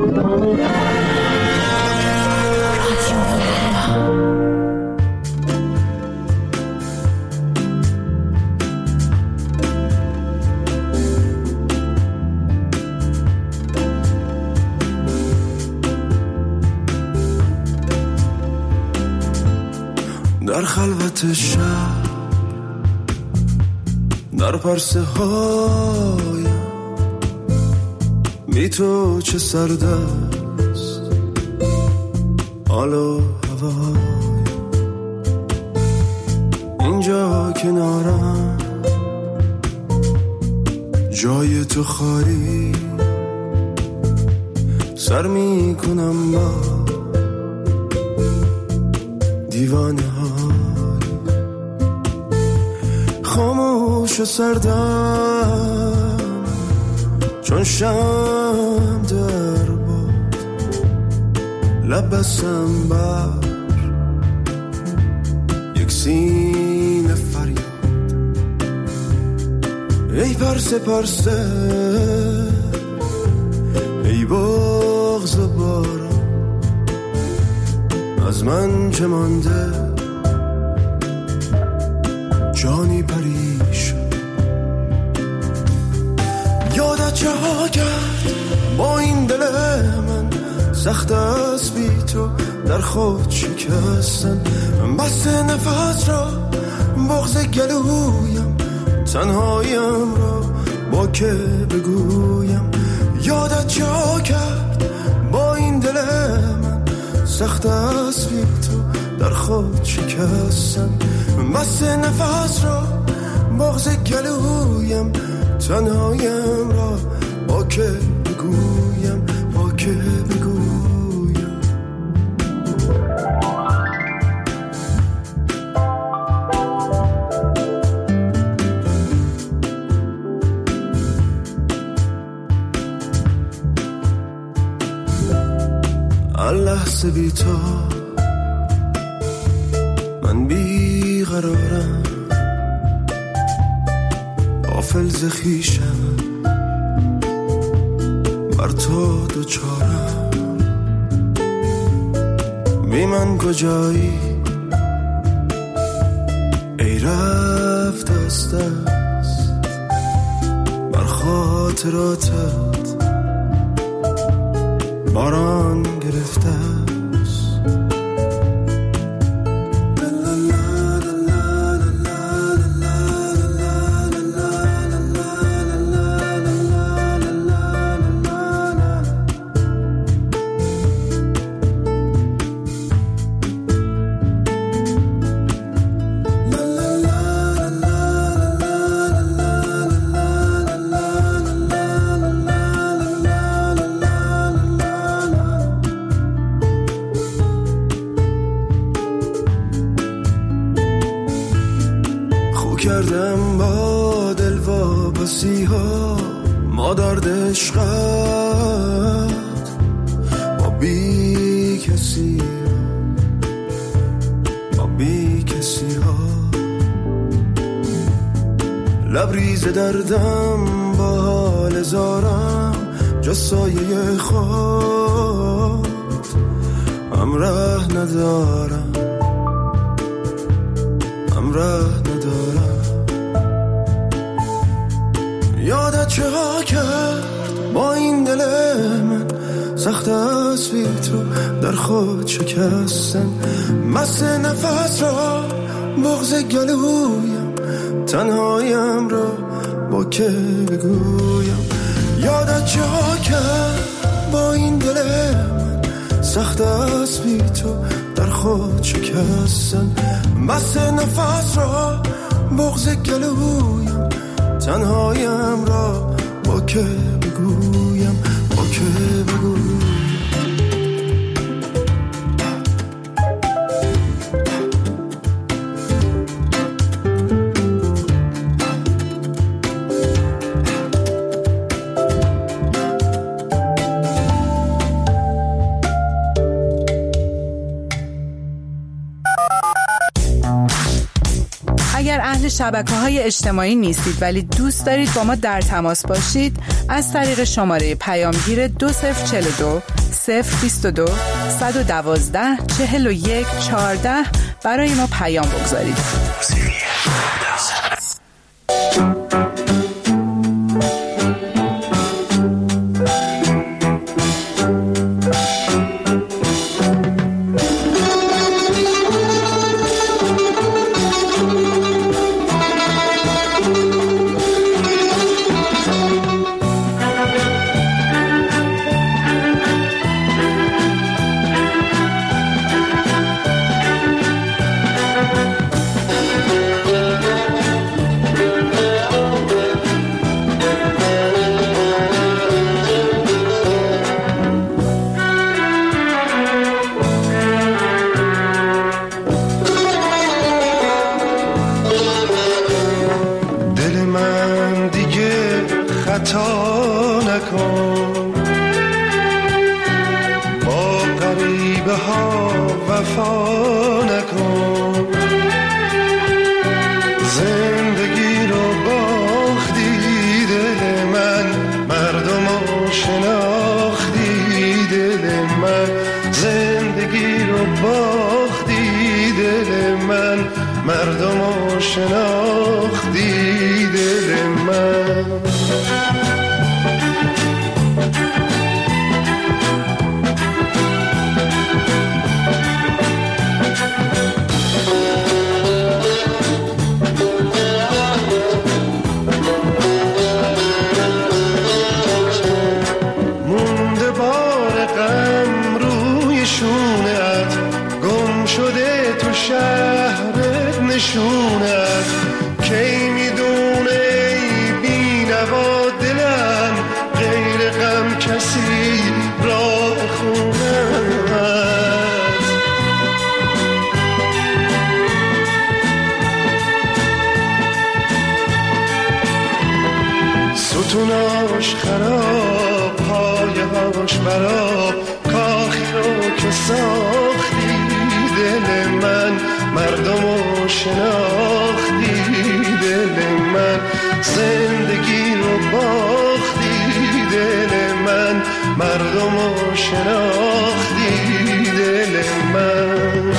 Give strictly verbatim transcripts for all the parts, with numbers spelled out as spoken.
در خلوت شب در پرسه هایم بی تو چه سرد است حال و هوایم اینجا کنارم جای تو خالی سر می کنم با دیوانه های خاموش و سردم چون شم در باد لب بستم بر یک سینه فریاد ای پرسه پرسه ای بغض بارم از من چه مانده جانی پریشان یادت چه ها کرد با این دل من سخت است بی تو در خود شکستن بس نفس را بغض گلویم تنهایم را با که بگویم یادت چه ها کرد با این دل من سخت است بی تو در خود شکستن بس نفس را بغض گلویم تنهایم را با که بگویم با که بگویم لحظه بی تو من بی قرارم غافل ز خویشم بر تو دوچارم بی من کجایی ای رفت از دست بر خاطراتت باران گرفته است کردم با دل واپسی ها مادر عشقت با بی کسی با بی کسی ها لبریز دردم با حال زارم جز سایه خود همراه ندارم همراه ندارم یادت چه ها کرد با این دل من سخت است بی تو در خود شکستن مست نفس را بغض گلویم تنهایم را با که بگویم یادت چه ها کرد با این دل من سخت است بی تو در خود شکستن مست نفس را بغض گلویم تنهایم را با که بگویم با که بگویم شبکه‌های اجتماعی نیستید ولی دوست دارید با ما در تماس باشید، از طریق شماره پیامگیر دو صفر چهل و دو صفر بیست و دو صد و دوازده چهل و یک چهارده برای ما پیام بگذارید. ستوناش خراب، پایه هاش براب، کاخی رو که ساختی دل من، مردم رو شناختی دل من، زندگی رو باختی دل من، مردم رو شناختی دل من.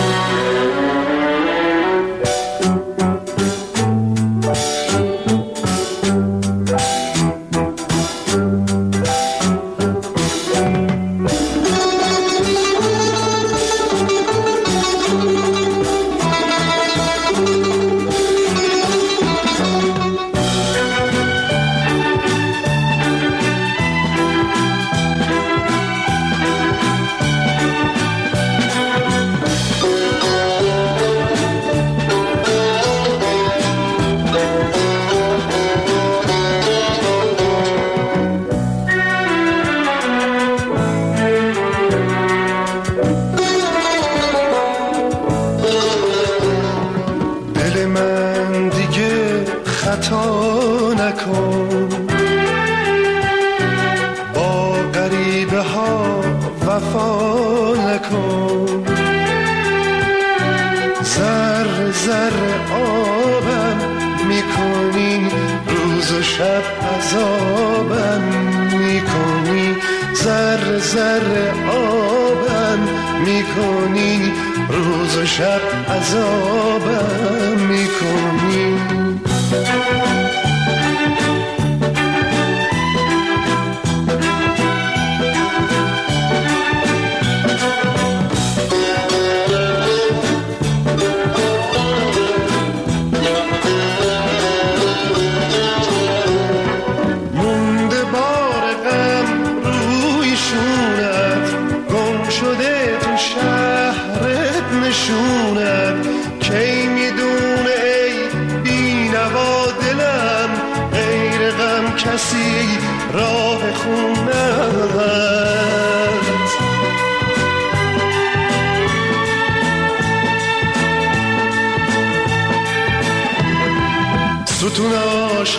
ستوناش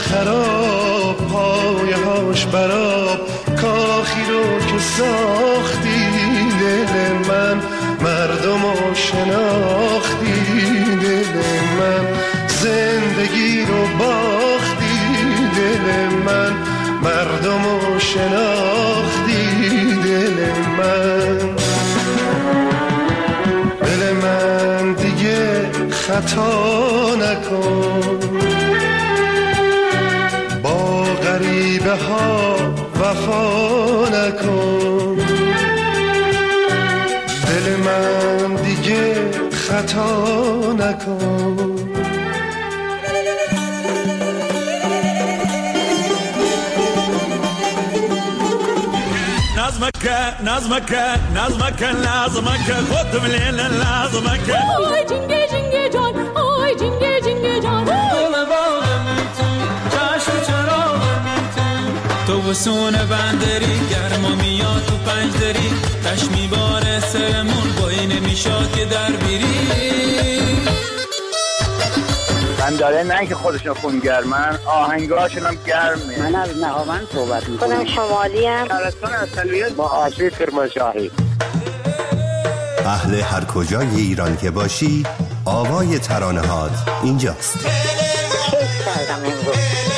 خراب، پایه هاش براب، کاخی رو که ساختی دل من، مردم رو شناختی دل من، زندگی شناختی دل من، دل من دیگه خطا نکن، با غریبه ها وفا نکن، دل من دیگه خطا نکن. نظمك نظمك نظمك لازمك خد من لازمك آی جنگه جنگه جان، آی جنگه جنگه جان، دل باغم تو چشم چراغم تو تو وسون بندری گرما میاد تو پنج دری تش میباره سرمون با این نمیشاد که در بیری بنداره نه که خودشون خونگرمن، آهنگاشون هم گرمه. من از نهاوند صحبت میکنم. خودم شمالی ام. ترستان اصلیت با آشی کرمانشاهی. اهل هر کجای ایران که باشی آوای ترانه هات اینجاست. کیف کردم امروز.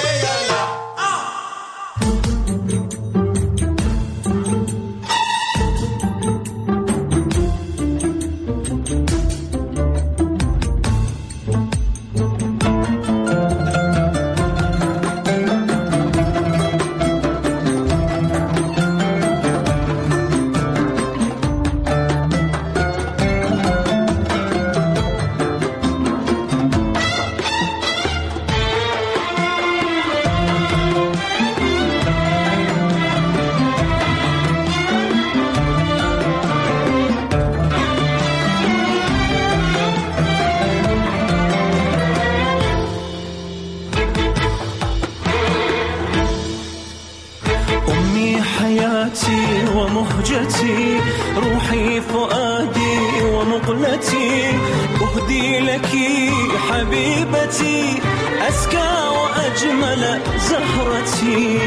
ومهجتي روحي فؤادي ومقلتي أهدي لك حبيبتي أزكى وأجمل زهرتي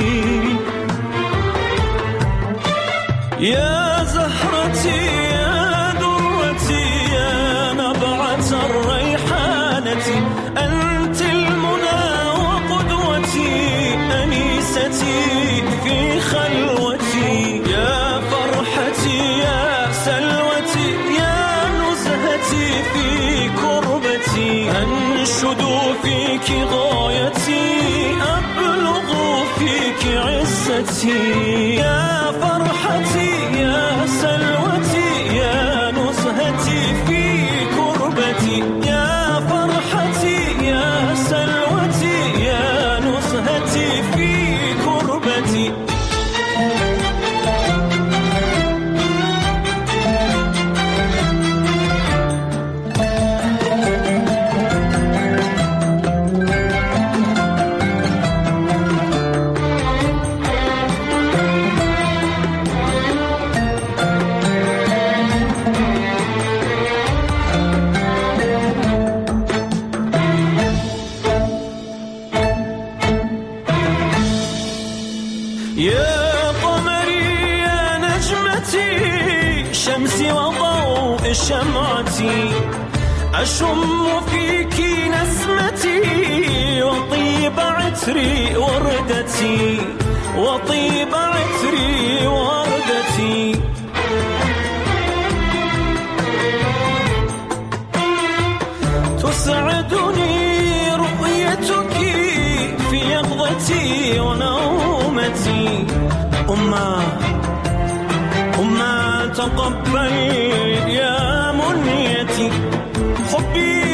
يا زهرتي يا درتي يا نبعة الريحانة أنت المنى وقدوتي أنيستي في خلوتي يا فرحتي يا سلوتي يا نزهتي في كربتي أنشد فيك غايتي أبلغ فيك عزتي يا فرحتي يا سلوتي يا نزهتي في كربتي يا فرحتي يا سلوتي يا نزهتي في كربتي يا قمري يا نجمتي شمسي وضوء شمعتي أشم فيك نسمتي وطيب عطري وردتي وطيب عطري وردتي تسعدني رؤيتك في يقظتي ونومتي أمّا أمّا تقبل يا منيتي حبي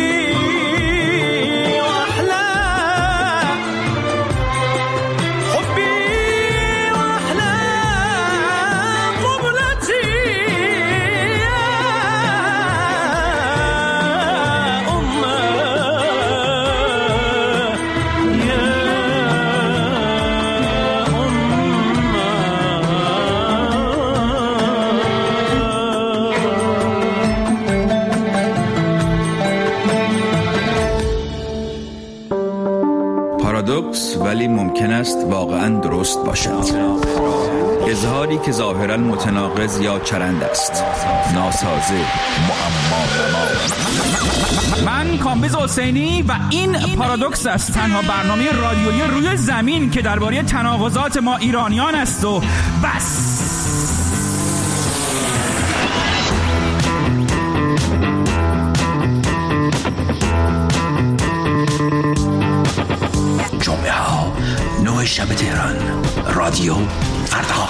وأحلى حبي وأحلى قبلتي يا أمّا يا أمّا ممکن است واقعاً درست باشد. اظهاری که ظاهراً متناقض یا چرند است، ناسازه، معما نما. من کامبیز حسینی و این پارادوکس است، تنها برنامه رادیویی روی زمین که درباره تناقضات ما ایرانیان است و بس. جمعه ها نه شب تهران، رادیو فردا.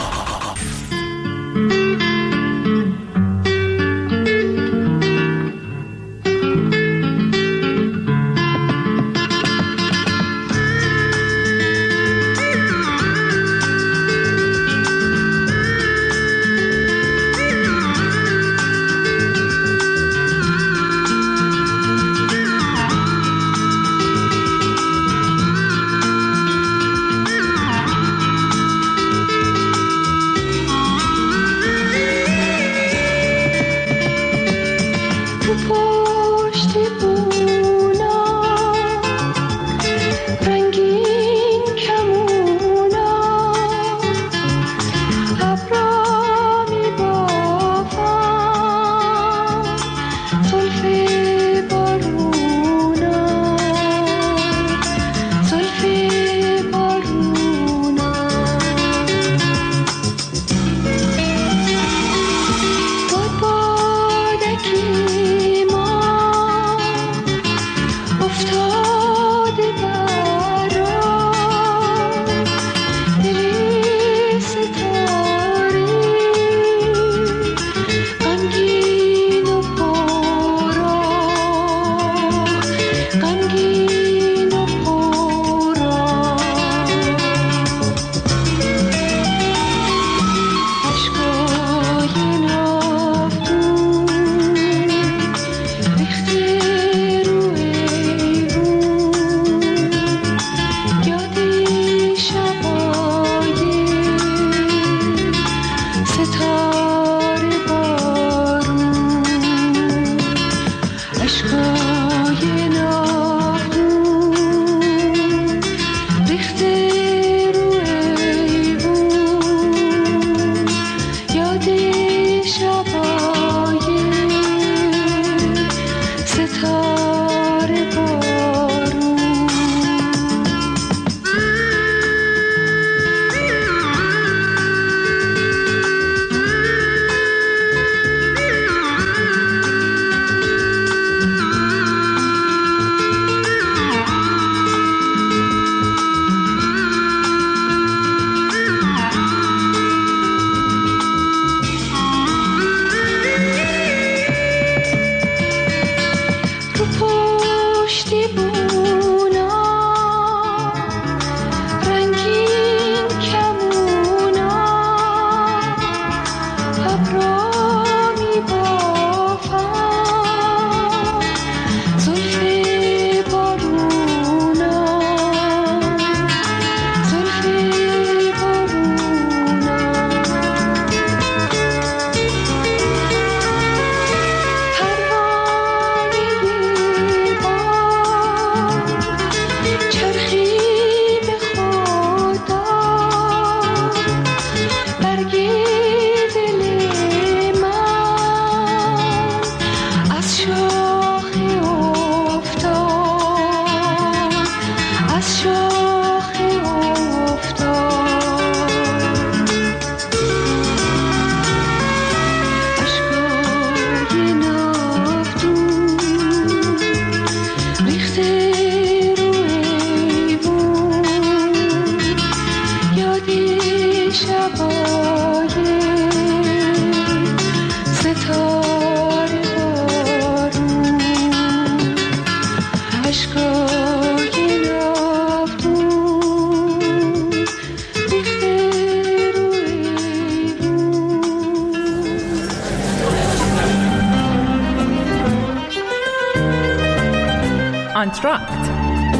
آنتراکت.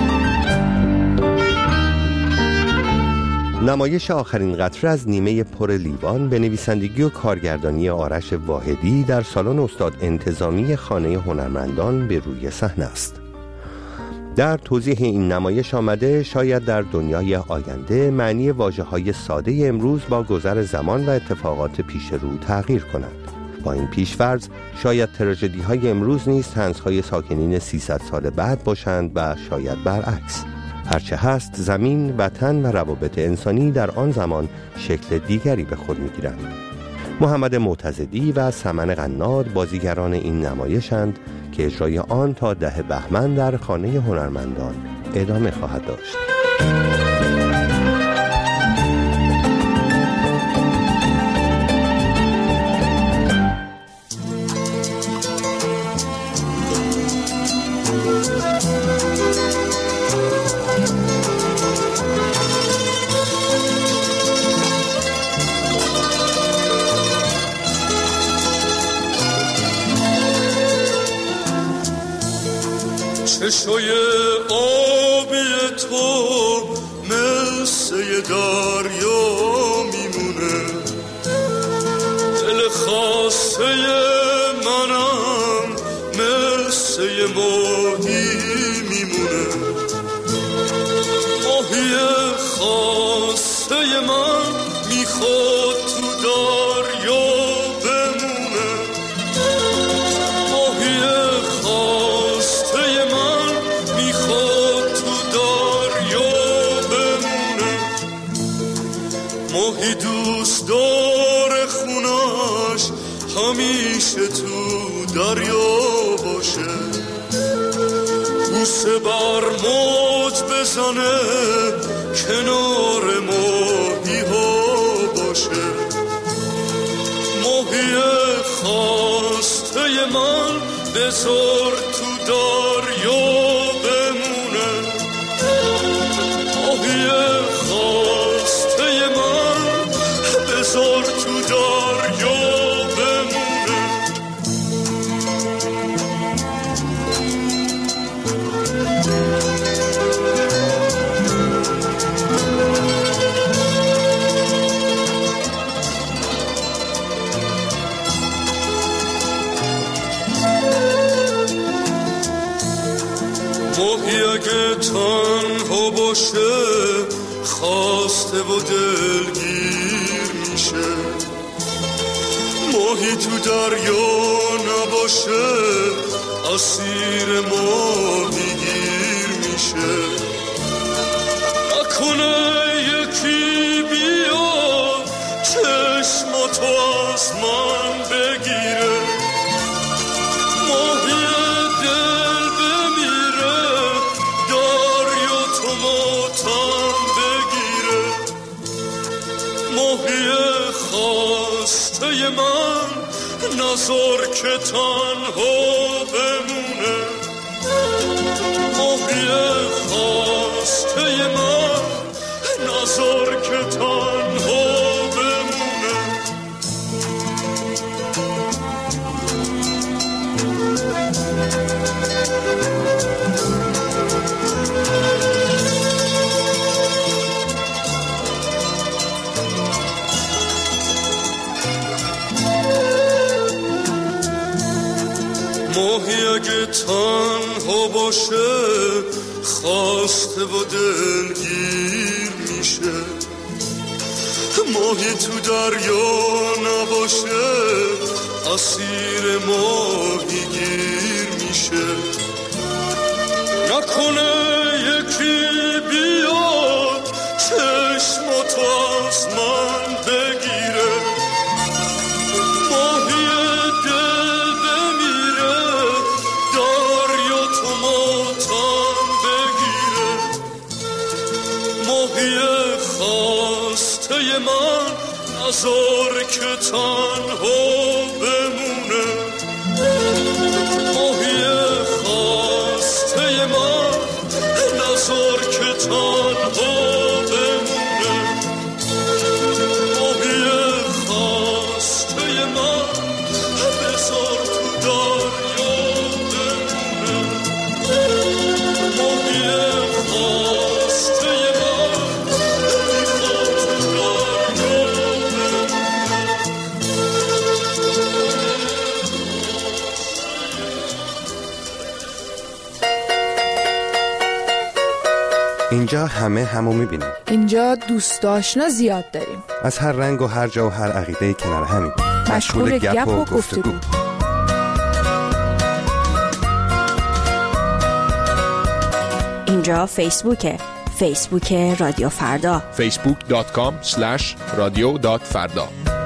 نمایش آخرین قطره از نیمه پر لیوان به نویسندگی و کارگردانی آرش واحدی در سالن استاد انتظامی خانه هنرمندان به روی صحنه است. در توضیح این نمایش آمده شاید در دنیای آینده معنی واژه‌های ساده امروز با گذر زمان و اتفاقات پیش رو تغییر کند. با این پیش‌فرض شاید تراژدی‌های امروز نیز طنزهای ساکنین سیصد سال بعد باشند و شاید برعکس. هرچه هست زمین، وطن و روابط انسانی در آن زمان شکل دیگری به خود می‌گیرند. محمد معتضدی و سمن قناد بازیگران این نمایشند که اجرای آن تا ده بهمن در خانه هنرمندان ادامه خواهد داشت. چشای آبی تو مثل دریا میمونه، دل خاصه منم مثل ماهی میمونه، ماهی خاصه من میخواد تو دریا بمونه، ماهی خاصه من میخواد تو دریا بمونه، ماهی دوست داره خونش همیشه تو دریا باشه، بوسه بر موج بزنه کنار ماهی ها باشه، ماهی خواسته من بذار تو دریا بمونه، ماهی خواسته من بذار تو دریا بمونه. ماهی اگه تنها باشه خواسته و دلگیر میشه، ماهی تو دریا نباشه اسیر ماهی گیر میشه، نکنه یکی بیاد چشماتو از من بگیره، ماهی دل بمیره دریا تو ماتم بگیره، ماهی خواسته من نذار که تنها بمونه، ماهی خواسته من نذار که تنها بمونه. ماهی اگه تنها باشه خواسته و دلگیر میشه، ماهی تو دریا نباشه اسیر ماهی گیر میشه، نکنه یکی بیاد چشماتو از من بگیره، ماهی دل بمیره دریا تو ماتم بگیره، ماهی خواسته من نذار که تنها بمونه، ماهی خواسته من نذار که تنها بمونه، ماهی خواسته من بذار تو دریا بمونه، ماهی خواسته من میخواد تو دریا بمونه. اینجا همه همو میبینیم. اینجا دوست آشنا زیاد داریم. از هر رنگ و هر جا و هر عقیده کنار همین. مشغول گپ و گفتگو. اینجا فیسبوکه. فیسبوک رادیو فردا. فیسبوک دات کام اسلش رادیو دات فردا.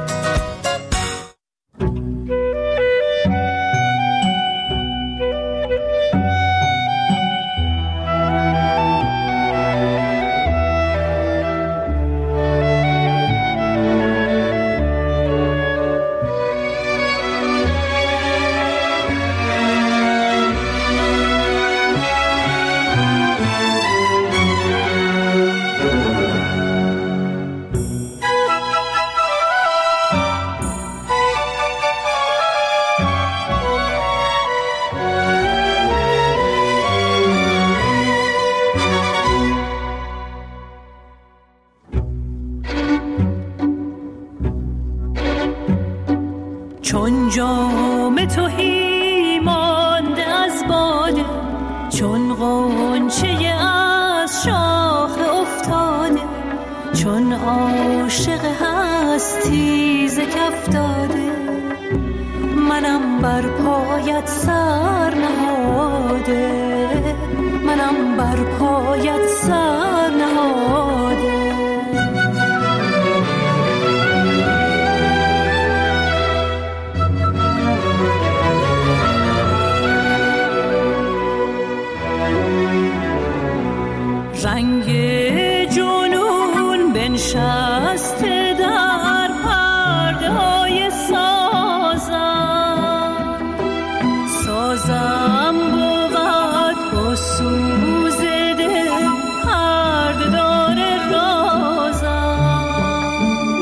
چون جام تهی مانده از باده، چون غنچه از شاخ افتاده، چون عاشق هستی ز کف داده، منم بر پایت سر نهاده، منم بر پایت سر نهاده. رنگ جنون بنشسته در پرده‌های سازم، سازم بود با سوز دل پرده دار رازم.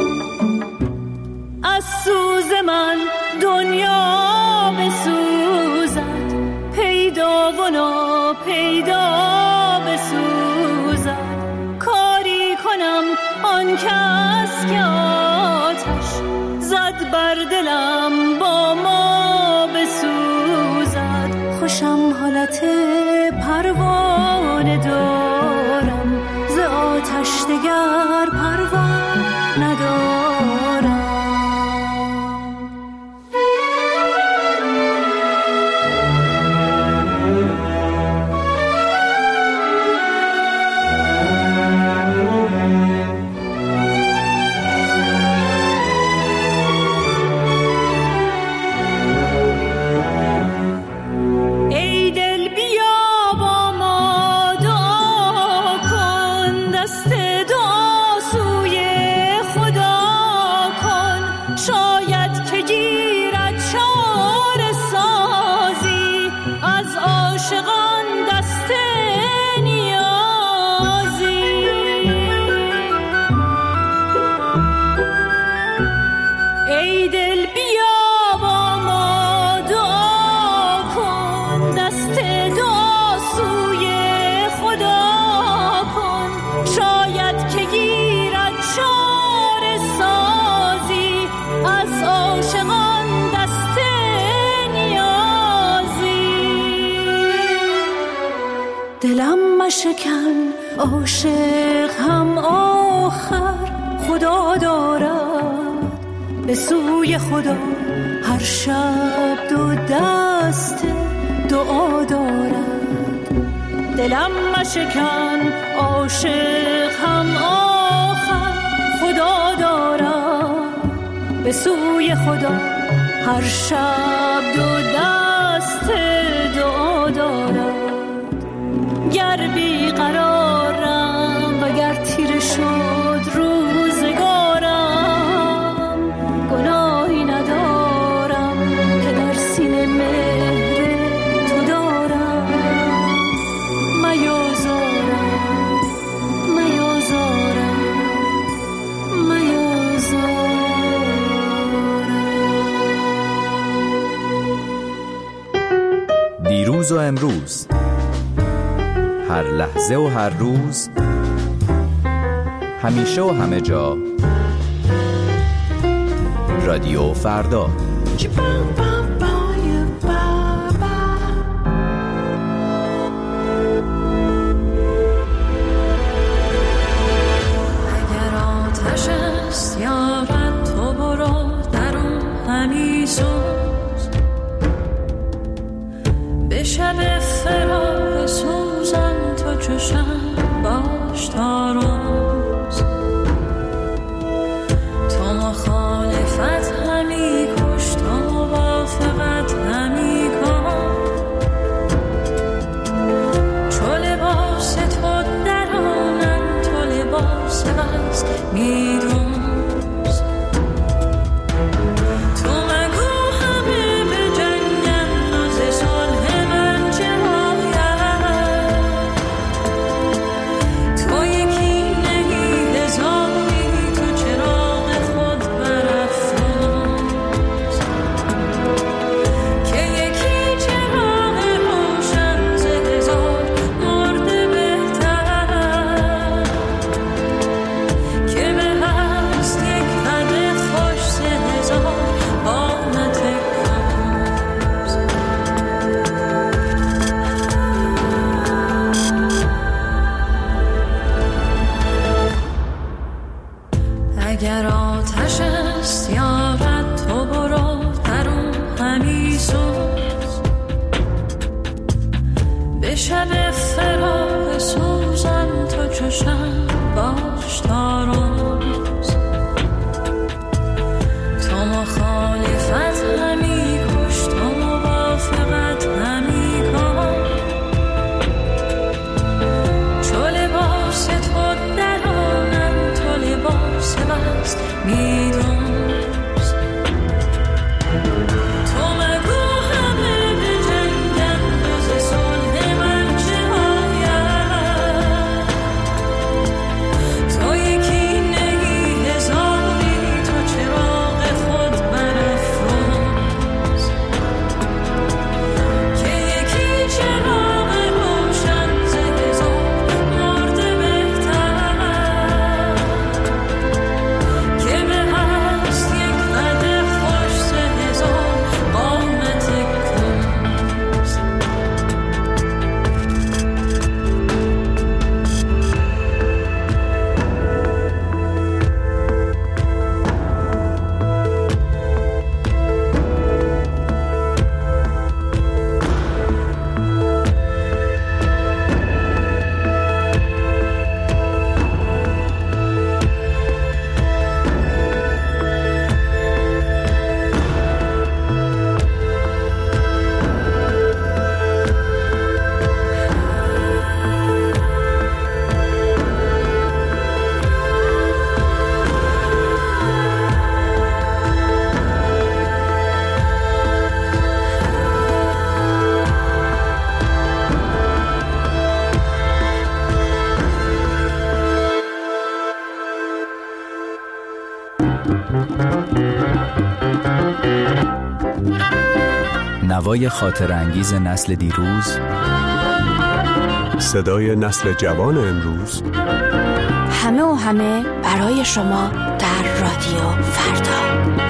از سوز من دنیا بسوزد، پیدا و ناپیدا بسوزد. کاری کنم آن کس که آتش زد بر دلم با ما بسوزد. خوشم حالت پروانه دارم، ز آتش دگر پروانه ندارم. دلم مشکن عاشق هم آخر خدا دارد، به سوی خدا هر شب دو دست دعا دارد. دلم مشکن عاشق هم آخر خدا دارد، به سوی خدا هر شب دو دست دعا دارد. گر بی قرارم و گر تیره شد روزگارم، گناهی ندارم که در سینه مهر تو دارم. میازارم میازارم میازارم. دیروز و امروز، هر لحظه و هر روز، همیشه و همه جا، رادیو فردا. سوز به شب فراق سوزان تو چشم باش تا روز تو مخالفت همی کش تو موافقت همی کن چو لباس تو درانم تو لباس بست میدون اگر آتش است یارد تو برو درون همی سوز به شب فراق سوزان تو چشم باش تا روز تو مخالفت همی کش تو موافقت همی کن چو لباس تو درانم تو لباس بست میدون تو مگو همه به جنگن روز صلح من چه آید تو یکی نگی هزاری تو چراغ خود برافروز که یکی چراغ روشن ز هزار مرده بهتر که به هست یک قد خوش ز هزار قامت کنز نوای خاطر انگیز نسل دیروز، صدای نسل جوان امروز، همه و همه برای شما در رادیو فردا.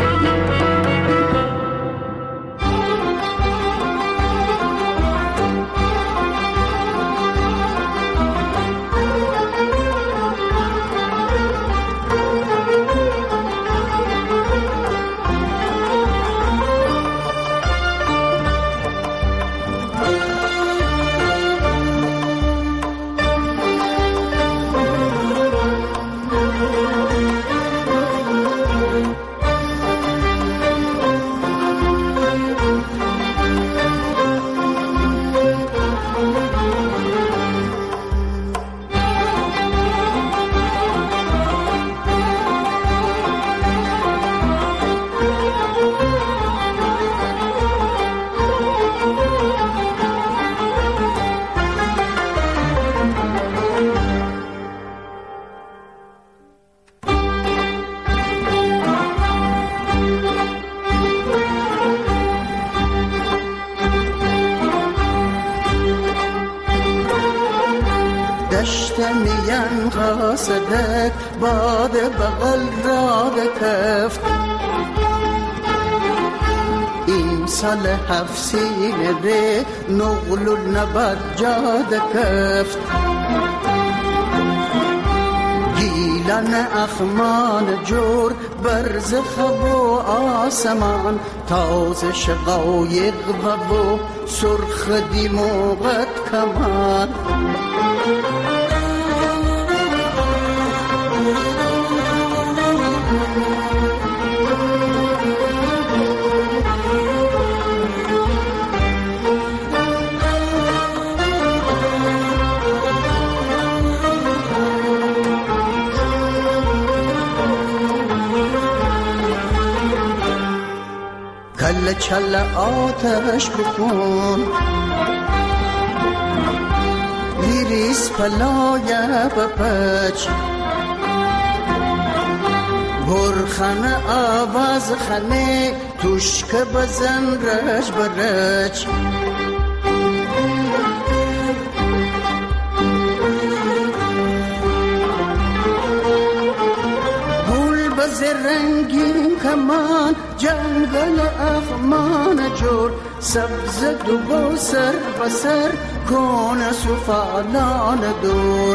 میان قاصدک باد بغل را بکفت این سال هفت سینه به نقل و نبرد جاد کفت گیل لن اخمان جور برز خب و آسمان تازه شقایق و و سرخ دیموقت کمان کل چل آتش بکن لیریس پلای بپچ برخن آواز خنه توشک بزن رج برج رنگین کمان جنگل اخمان جور سبز دو سر بسر کون سفالان دور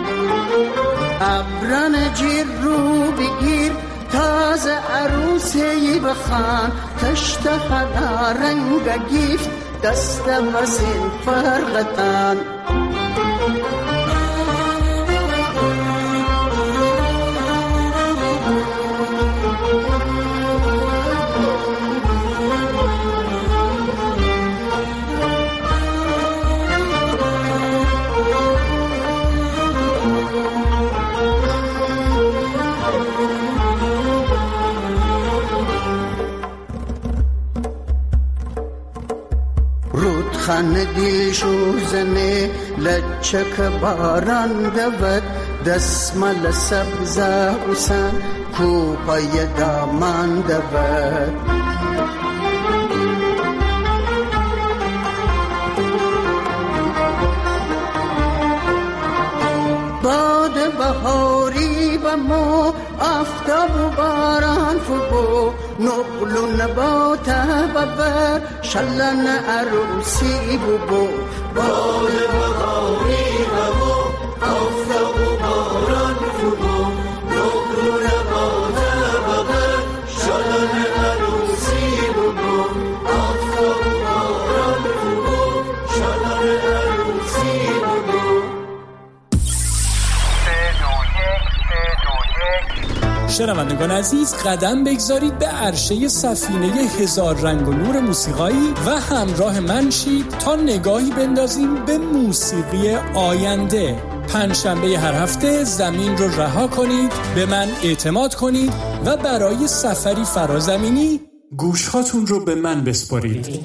ابران جیر رو بگیر تازه عروسی بخان تشت حدا رنگ گیفت دست وزین فرغتان خان دیل شوزنه لچک باران دود دسمال سبز حسن کوپای دامان دود باد بهاری و مو آفتاب و باران فبو نقل و نبات و بر شلن عروسی ببو باد بهاری و مو آفتاب و باران فبو نقل و نبات و بر شلن عروسی ببو آفتاب و باران فبو شلن عروسی ببو شنوندگان عزیز قدم بگذارید به عرشه سفینه هزار رنگ و نور موسیقایی و همراه من شید تا نگاهی بندازیم به موسیقی آینده. پنجشنبه هر هفته زمین رو رها کنید، به من اعتماد کنید و برای سفری فرازمینی گوشهاتون رو به من بسپارید.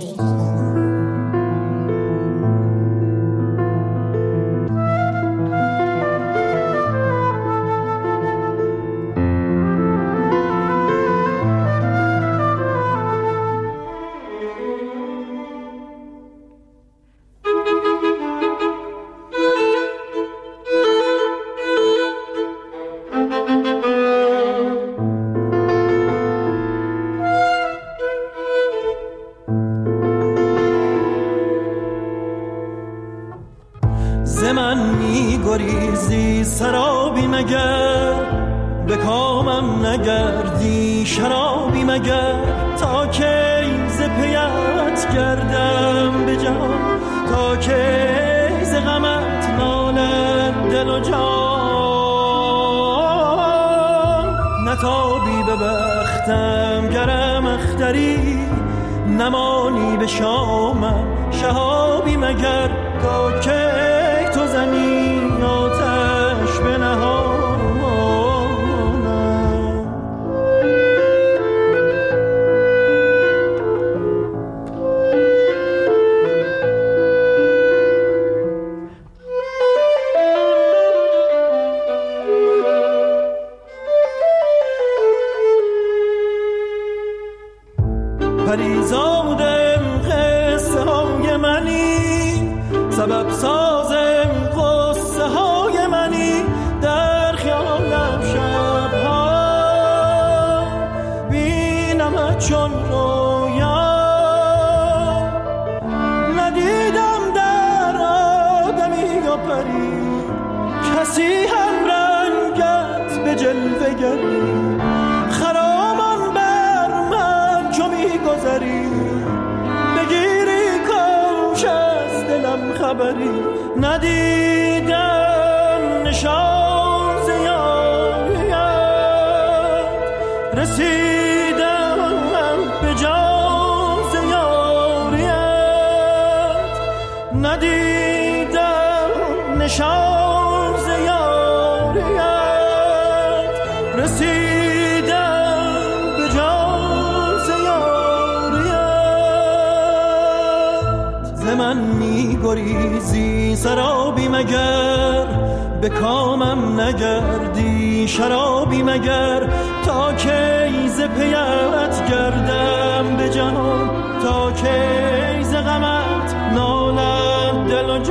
سرابی مگر به کامم نگردی شرابی مگر تا که ز پیت گردم به جان تا که ز غمت نالد دل و جان نتابی به بختم گرم اختری نمانی به شامم شهابی مگر تا که تو زنی آتش به نهانم پریزادم قصه های منی سبب سازم قصه های منی در خیالم شبها بینم چون رویا ندیدم در آدمی و پری کسی هم رنگت به جلوه گری، خرامان بر من چو میگذری، بگیری کاش از دلم خبری، ندیدم نشان ز یاریت، رسیدم به جان ز یاریت، ندیدم نشان ز یاریت، رسیدم به جان ز یاریت. ز من می‌گریزی سرابی مگر، به کامم نگردی شرابی مگر، تا کی ز پیت گردم به جهان، تا کی ز غمت نالد دل و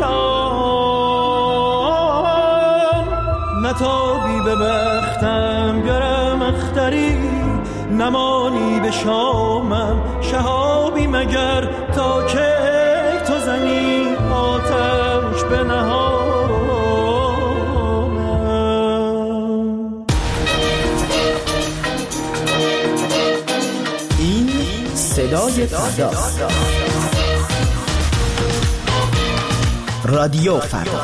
جان. نتابی به بختم گرم اختری، نمانی به شامم شهابی مگر، تا کی تو زنی آتش به نهانم. این صدای فردا، رادیو فردا.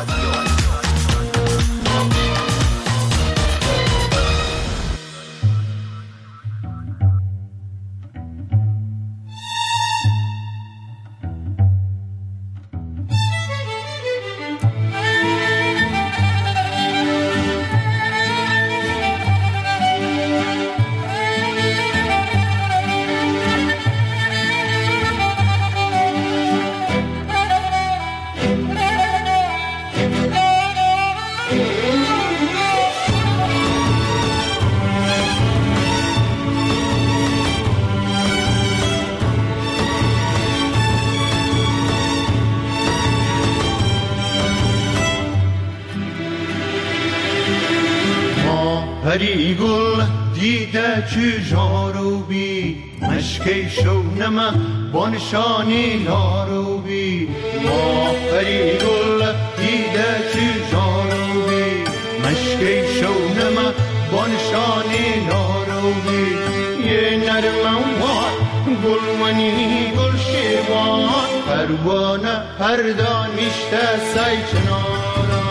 پری گل دیده چه جاروبی، مشکی شونم بانشانی لاروبی. ما پری گل دیده چه جاروبی، مشکی شونم بانشانی لاروبی. یه نرموان گلونی گل شیوان، پروانه پردانیشته سای چناران.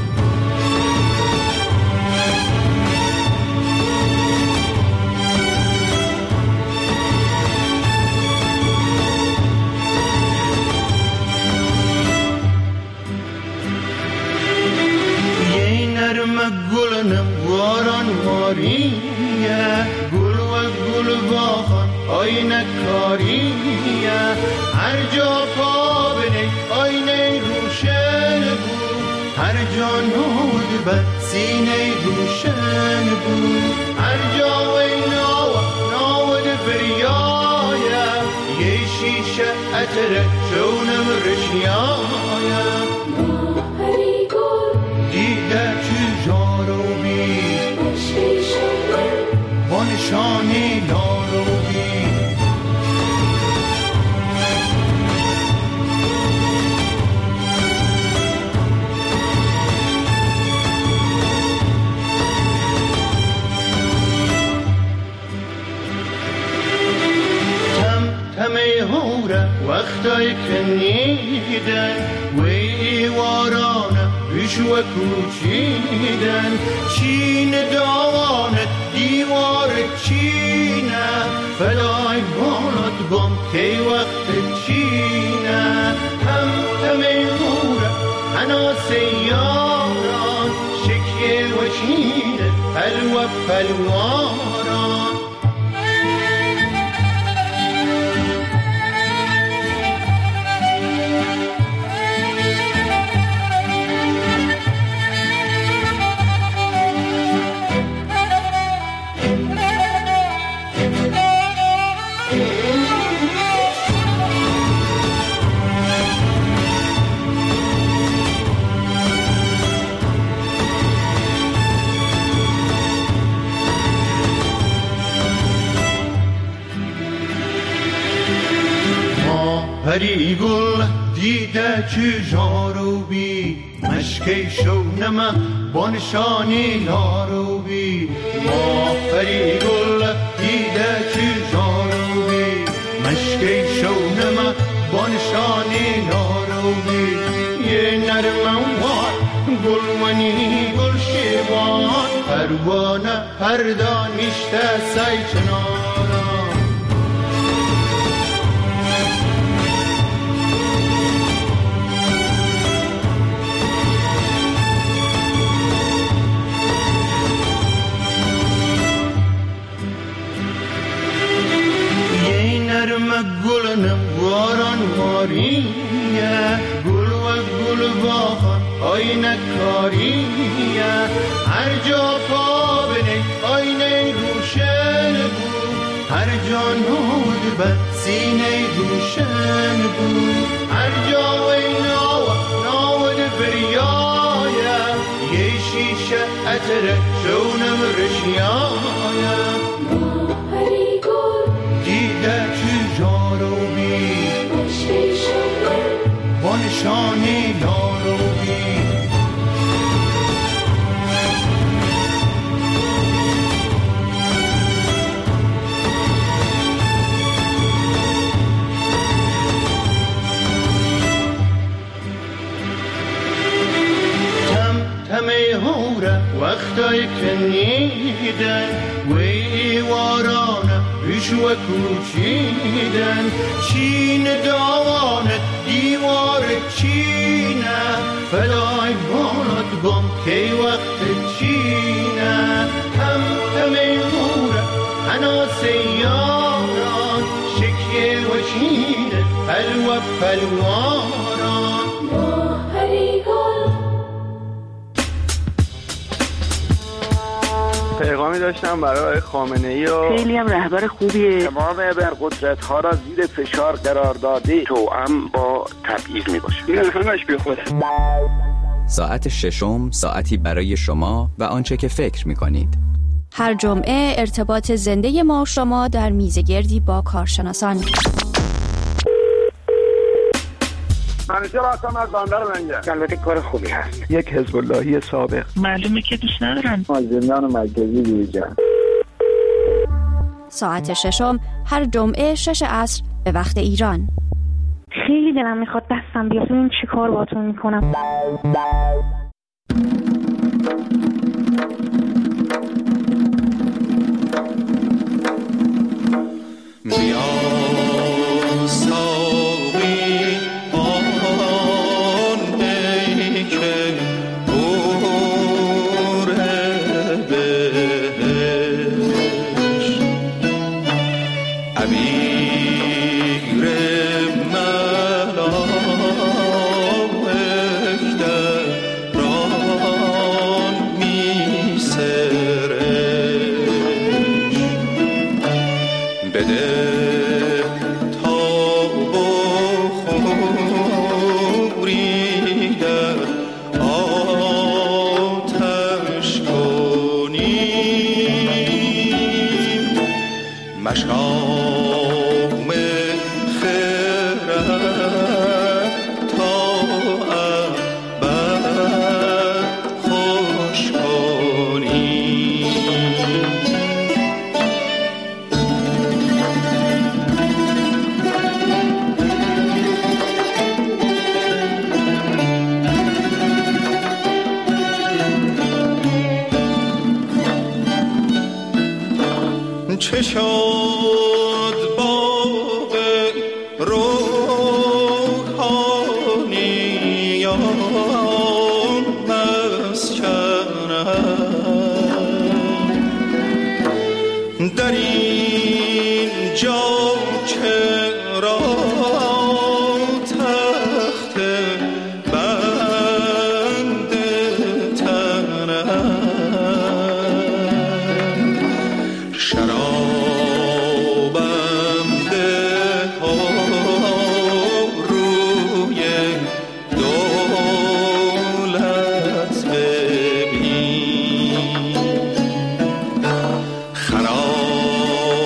گلنم واران واریه، گل و گل باخان آینه کاریه. هر جا پا بنی آینه روشن بود، هر جا نود به سینه روشن بود. هر جا وی ناو ناود بریایه، یه شیشه اتر چونم رشیایه. دیده چه جاروبی، بانشانی لاروبی. تم تمی هوره وقتای کنیدن، وی وارانه بیشو کوچیدن. چین داوانت دیوار چینه، فلای بانت گم کی وقت چینه. هم تمی غوره هنا سیاران، شکیه و چینه پلو پلواران. پری گل دیده چو جاروبی مشکی شو نما بانشانی ناروبی ما پری گل دیده چو جاروبی مشکی شو نما بانشانی ناروبی یه نرموان گلونی گل شیوان پروانه پردانیشته سای چناران گل نواران واریه گل و گل باغان آینه کاریه هر جا پا بنه آینه روشن بود هر جا نود به سینه روشن بود هر جا و ناو ناود بریایه یه شیشه اتره شونم رشیایه پری گل دیده جاروبی مشکی شده بانشانی ناروبی تم تمه هوره وقتای کنیدن وی وارانه بیش و کوچیدن چین داوان دیوار چینه فلای بانت گم کی وقت چینه هم همه غوره انا سیاران شکیه و چینه پلو پلواران پری گل پیغامی داشتم برای خامنه‌ای و خیلی هم رهبر خوبیه. تمام ابرقدرت ها را زیر فشار قرار داده توأم با تبعیض میباشه. این همش بی خوده. ساعت ششم ساعتی برای شما و آنچه که فکر میکنید. هر جمعه ارتباط زنده ما و شما در میزگردی با کارشناسان. همیشه راستم از باندر منگه. البته کار خوبی هست. یک حزب اللهی سابق. معلومه که دوست ندارن. مازندران مرکزی دیجان. ساعت ششم هر جمعه شش عصر به وقت ایران. خیلی دلم میخواد دستم بیاد ببینم چی کار باهاتون میکنم. چه شد باغ روحانیان مسکنم در این جا چرا تخت بند تنم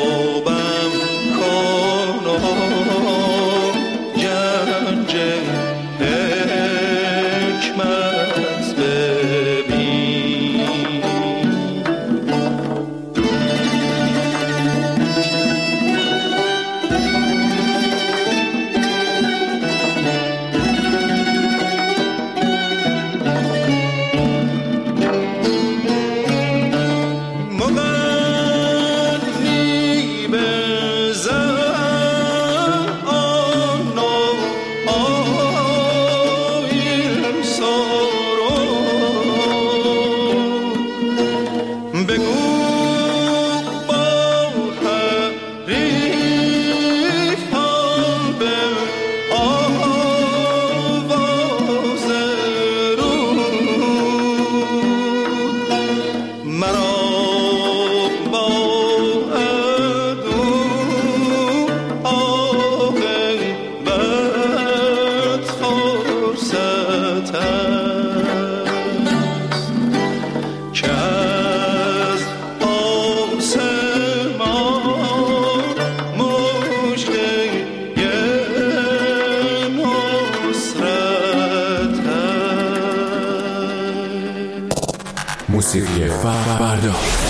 خرابم کن و گنج موسیقی فردا.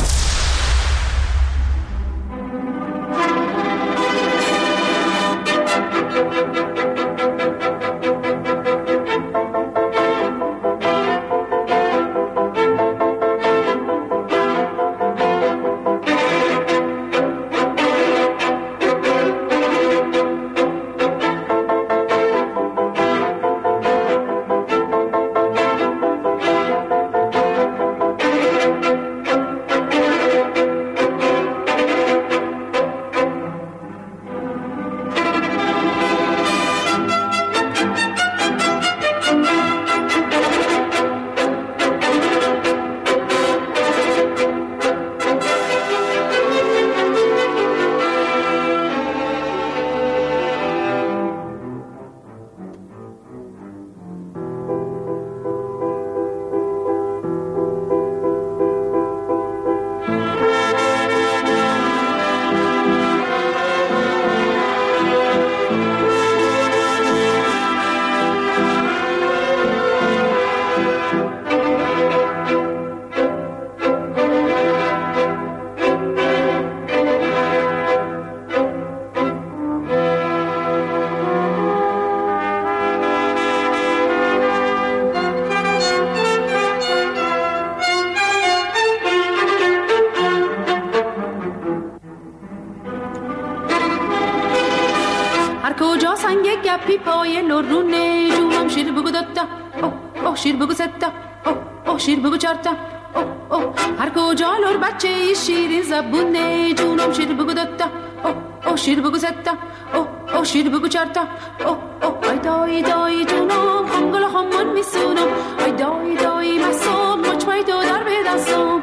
گپی پای لرونه جونم شیر بگو دادا اوه اوه شیر بگو ستا اوه اوه شیر بگو چارتا اوه اوه هر کجا لر بچه شیرین زبونه جونم شیر بگو دادا اوه اوه شیر بگو ستا اوه اوه شیر بگو چارتا اوه اوه ای دای دای جونم خنگل خمون میسونم ای دای دای مسوم مچ پای تو در به دستم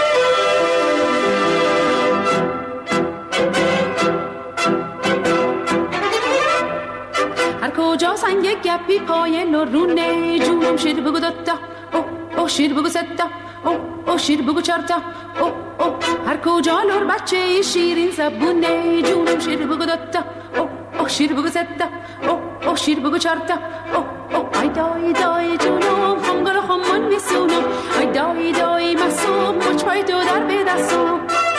کجا سنگ گپی پای لرونه جونم شیر بگو دادا اوه اوه شیر بگو ستا اوه اوه شیر بگو چارتا اوه اوه هر کجا لر بچه شیرین زبونه جونم شیر بگو دادا اوه اوه شیر بگو ستا اوه اوه شیر بگو چارتا اوه اوه ای دای دای جونم خنگل خمون میسونم ای دای دای مسوم مچ پای تو در به دستم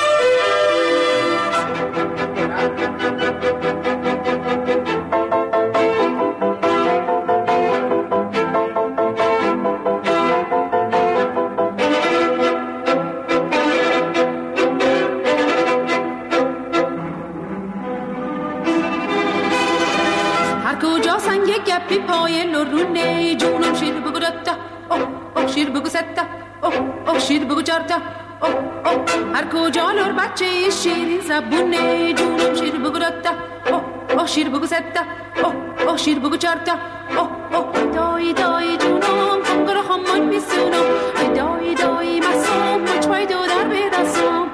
گپی پای لرونه جونم شیر بگو دادا اوه اوه شیر بگو ستا اوه اوه شیر بگو چارتا اوه اوه هر کجا لر بچه شیرین زبونه جونم شیر بگو دادا اوه اوه شیر بگو ستا اوه اوه شیر بگو چارتا اوه اوه دای دای جونم خنگل خمون میسونم ای دای دای مسوم مچ پای تو در به دستم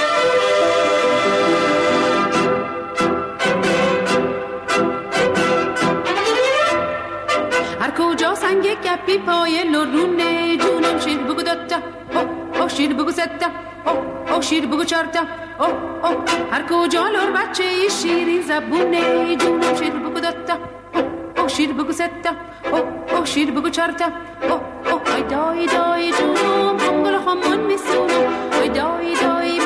کجا سنگ گپی پای لرونه جونم شیر بگو دادا اوه اوه شیر بگو ستا اوه اوه شیر بگو چارتا اوه اوه هر کجا لر بچه شیرین زبونه جونم شیر بگو دادا اوه اوه شیر بگو ستا اوه اوه شیر بگو چارتا اوه اوه ای دای دای جونم خنگل خمون میسونم ای دای دای